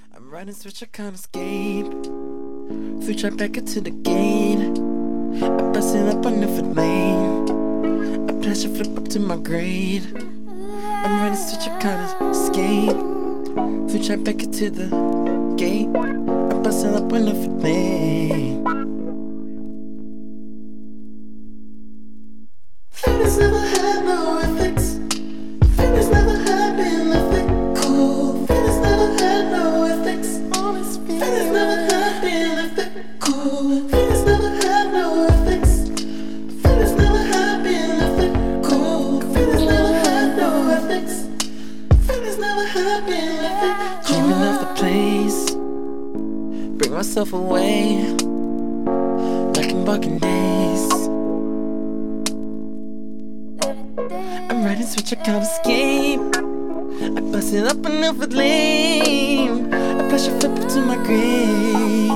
I'm riding switch, I can't escape. Switch right back into the gate. I'm busting up on different lane. I pressure flip up to my grade. I'm riding switch, I can't escape. Switch right back into the gate. I'm busting up on different lane. Feelings never had no effects. Feelings never had been effect cool. Feelings never had no effects. Feelings never had been effect cool. Feelings never had no effects. Feelings never had been effect cool. Feelings never had no effects. Feelings never had been effect cool. Dreaming of the place, bring myself away, back in walking days. I'm riding switch, I can't escape. I bust it up another lane. I pressure flip up to my grave.